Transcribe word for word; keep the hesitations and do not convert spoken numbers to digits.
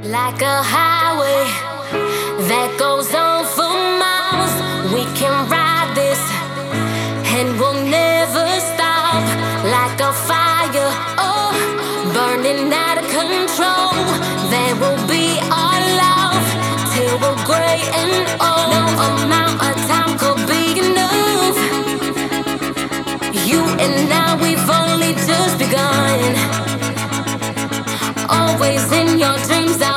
Like a highway that goes on for miles, we can ride this and we'll never stop. Like a fire, oh, burning out of control. There will be our love till we're gray and old. No amount of time could be enough. You and I, we've only just begun. Always in your dreams.